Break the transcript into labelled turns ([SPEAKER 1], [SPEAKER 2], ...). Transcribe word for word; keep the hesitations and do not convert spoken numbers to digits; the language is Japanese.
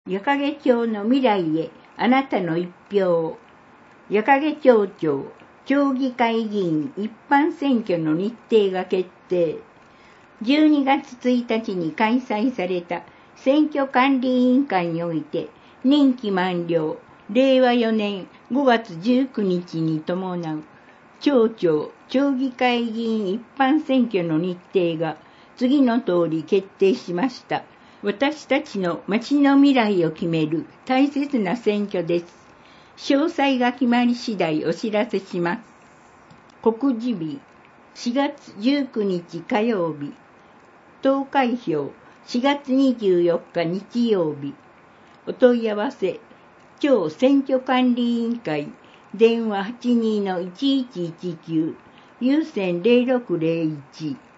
[SPEAKER 1] 矢掛町の未来へあなたの一票。矢掛町長町議会議員一般選挙の日程が決定。じゅうにがつついたちに開催された選挙管理委員会において任期満了、れいわよねんごがつじゅうくにちに伴う町長町議会議員一般選挙の日程が次の通り決定しました。私たちの町の未来を決める大切な選挙です。詳細が決まり次第お知らせします。告示日しがつじゅうくにち火曜日。投開票しがつにじゅうよっか日曜日。お問い合わせ町選挙管理委員会電話 はちにーのいちいちいちきゅう 有線 ゼロろくゼロいち